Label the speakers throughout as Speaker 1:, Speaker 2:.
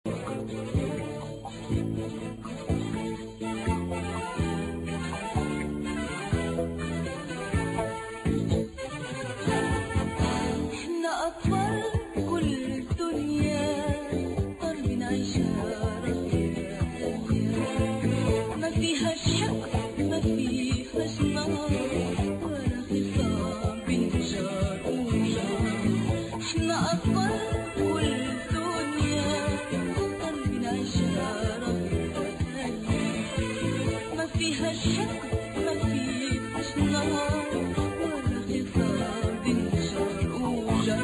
Speaker 1: احنا أطفال كل الدنيا طار بنعيشها رغية ما فيهاش حق ما فيهاش نار ولا خصام بين جار وجار. احنا أطفال كل الدنيا طار بنعيشها رغية ما فيهاش حق ما فيهاش نار ولا خصام بين جار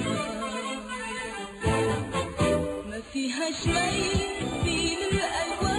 Speaker 1: وجار. ما فيهاش مي بين الألوان